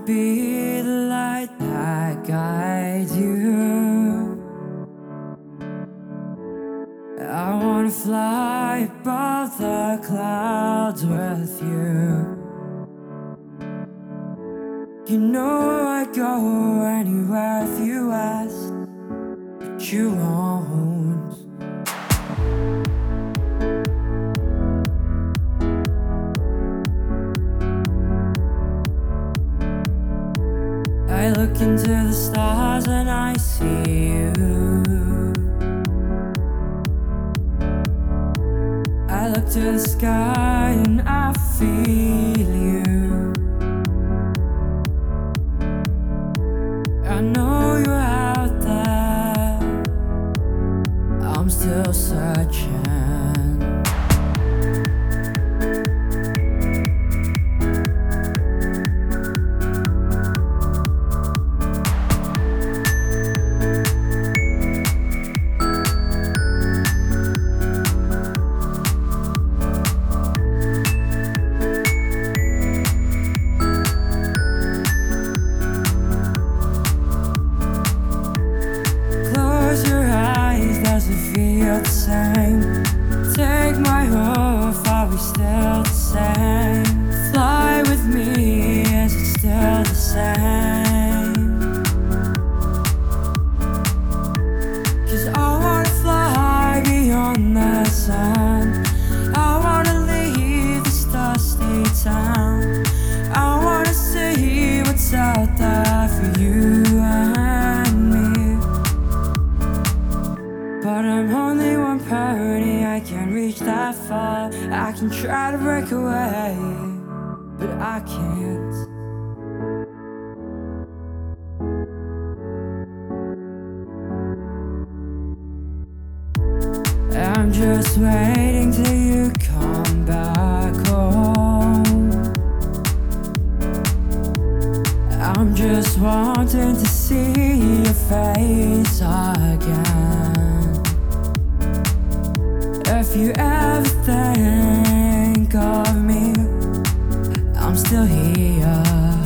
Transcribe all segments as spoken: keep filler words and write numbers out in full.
be the light that guides you. I wanna fly above the clouds with you. You know I'd go anywhere if you asked, but you won't. I look into the stars and I see you. I look to the sky and I feel you. I know you're out there, I'm still searching. Feel the same. Take my hoof, are we still the same? Fly with me, is it still the same? Cause I wanna fly beyond the sun. I wanna leave this dusty town. I wanna see what's out there for you and me. But I'm only one party, I can't reach that far. I can try to break away, but I can't. I'm just waiting till you come back home. I'm just wanting to see your face again. If you ever think of me, I'm still here.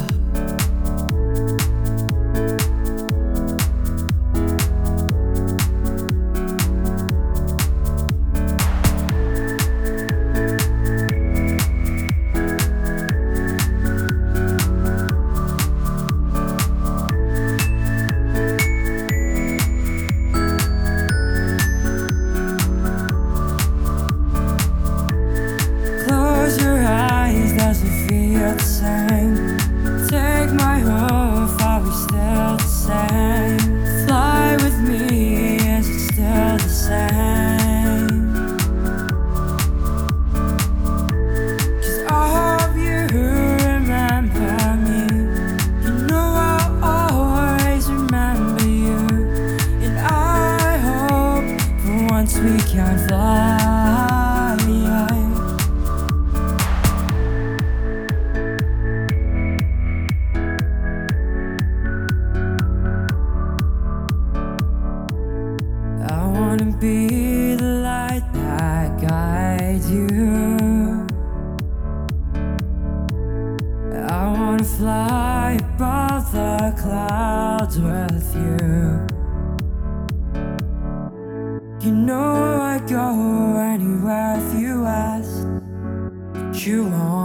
Feel the same. Take my hoof, are we still the same? Fly with me, is it still the same? Cause I hope you remember me. You know I'll always remember you. And I hope for once we can fly. I wanna be the light that guides you. I wanna fly above the clouds with you. You know I'd go anywhere if you asked, but you won't.